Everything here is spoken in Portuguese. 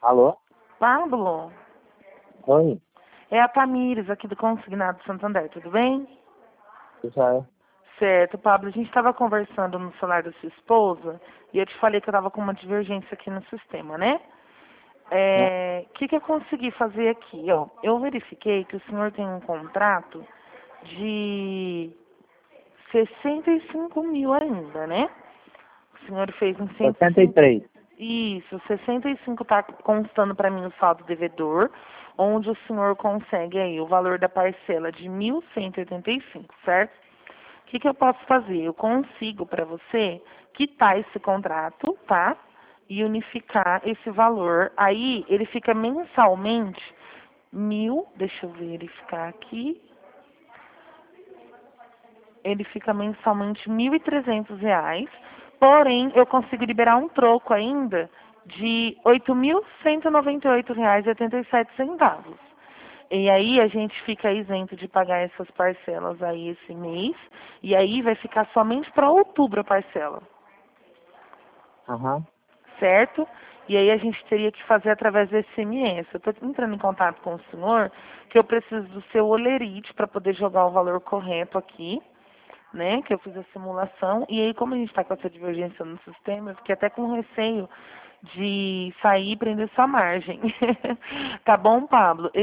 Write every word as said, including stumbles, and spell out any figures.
Alô? Pablo, Oi? é a Tamires aqui do Consignado Santander, tudo bem? Já é. Certo, Pablo, a gente estava conversando no celular da sua esposa e eu te falei que eu estava com uma divergência aqui no sistema, né? Né? É, o que, que eu consegui fazer aqui? Ó, eu verifiquei que o senhor tem um contrato de sessenta e cinco mil ainda, né? O senhor fez um cento e sessenta e cinco. três. Isso, sessenta e cinco está constando para mim o saldo devedor, onde o senhor consegue aí o valor da parcela de mil cento e oitenta e cinco, certo? O que, que eu posso fazer? Eu consigo para você quitar esse contrato, tá? E unificar esse valor. Aí ele fica mensalmente mil, deixa eu verificar aqui. Ele fica mensalmente mil e trezentos reais. Porém, eu consigo liberar um troco ainda de oito mil cento e noventa e oito reais e oitenta e sete centavos. E aí a gente fica isento de pagar essas parcelas aí esse mês. E aí vai ficar somente para outubro a parcela, Aham. certo? E aí a gente teria que fazer através do S M S. Eu estou entrando em contato com o senhor, que eu preciso do seu olerite para poder jogar o valor correto aqui, né? Que eu fiz a simulação. E aí, como a gente está com essa divergência no sistema, eu fiquei até com receio de sair e prender sua margem. Tá bom, Pablo?